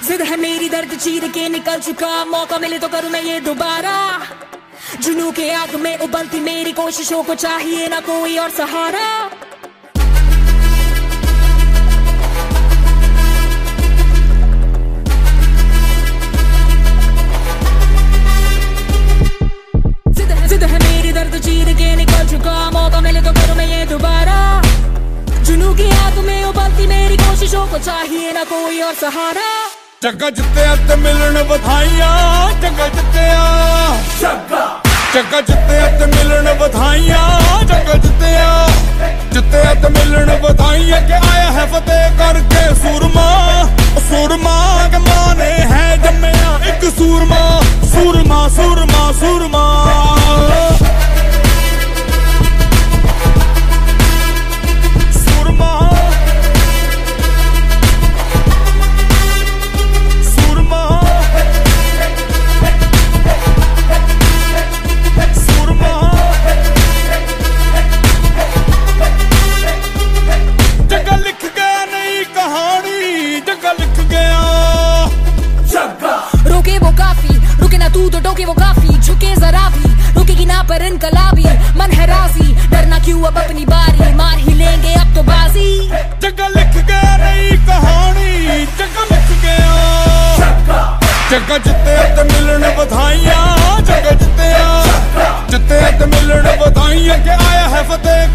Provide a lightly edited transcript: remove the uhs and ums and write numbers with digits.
जिद है मेरी दर्द चीर के निकल चुका, मौका मिले तो करूं मैं ये दोबारा। जुनू के आग में उबलती मेरी कोशिशों को चाहिए ना कोई और सहारा। जिद है मेरी दर्द चीर के निकल चुका, मौका मिले तो करूं मैं ये दोबारा। जुनू की आग में उबलती मेरी कोशिशों को चाहिए ना कोई और सहारा। चक्का जित्तिया ते मिलन बधाइयां, चक्का जित्तिया, चक्का जित्तिया ते मिलन बधाइयां, चक्का जित्तिया, जित्तिया ते मिलन बधाइयां के आया है फतेह करके सूरमा। सूरमा के माने है जम्मिया एक सूरमा, सूरमा सूरमा सूरमा। रोके वो काफी, रुके ना तू तो टोके वो काफी, झुके जरा भी रुकेगी ना पर इनकलाबी। मन है राजी, डरना क्यों अब अपनी बारी, मार ही लेंगे अब तो बाजी। जगह लिख गया नई कहानी, जगह लिख गया। जगह जित्ते ते मिलन बधाइयां, जगह जित्ते ते मिलन बधाइयां के आया है फतेह